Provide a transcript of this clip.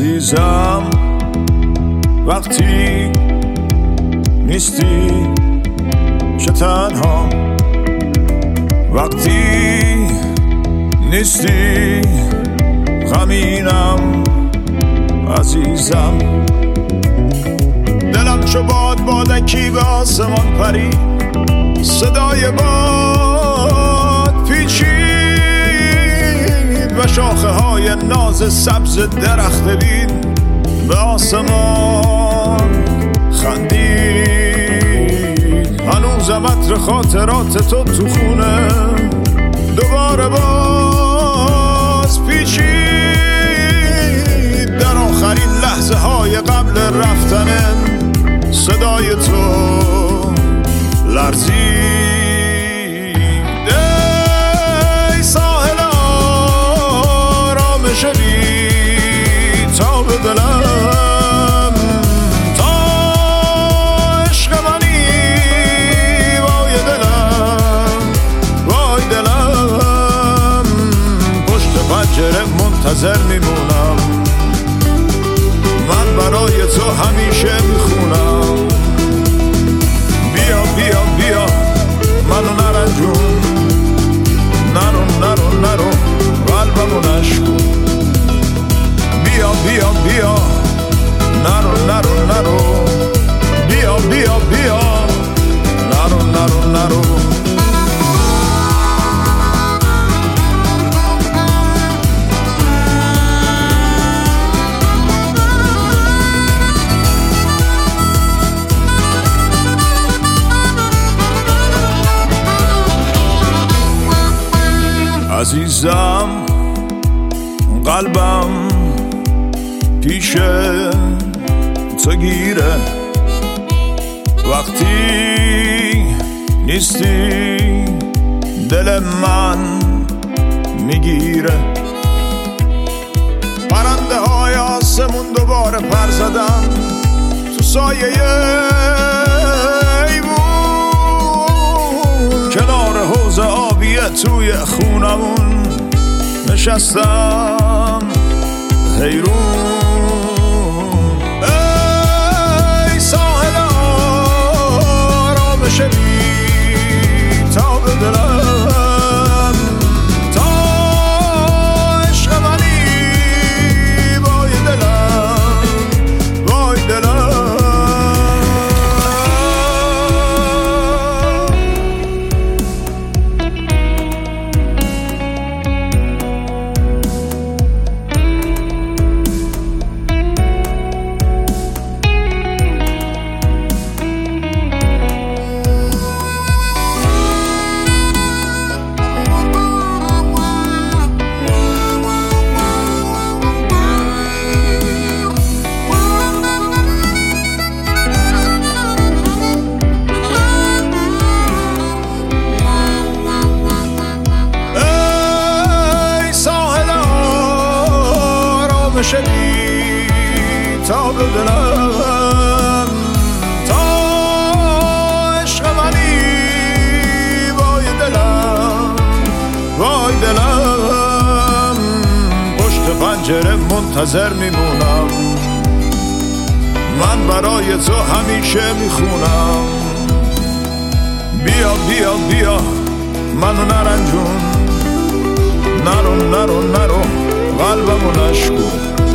عزیزم وقتی نیستی چه تنها، وقتی نیستی غمینم عزیزم. دلم چو بادکی به آسمان پرید، صدای باد پیچید و شاخه های ناز سبز درخت بید به آسمان خندید. هنوزم عطر خاطرات تو خونه دوباره باز پیچید. در آخرین لحظه های قبل رفتن صدای تو لرزید. ای ساحل آرامش بی تا به دلم، تا عشق منی وای دلم، وای دلم. پشت پنجره منتظر میمونم، من برای تو همیشه میخونم. بیا بیا بیا منو نرنجون، نرو نرو نرو قلبمو نشکن. بیا بیا بیا نرو نرو نرو، بیا بیا بیا نرو نرو نرو. عزیزم قلبم پیش تو گیره، وقتی نیستی دل من میگیره. پرنده های آسمون دوباره پر زدن تو سایه ایوون، کنار حوض آبیه توی خونمون نشستم حیرون. ای ساحل آرامش بی تا به دلم، تا عشق منی وای دلم، وای دلم. شدی تا به دلم، تا عشق منی وای دلم، وای دلم. پشت پنجره منتظر میمونم، من برای تو همیشه میخونم. بیا بیا بیا منو نرنجون، نرو نرو نرو قلبمو نشکن.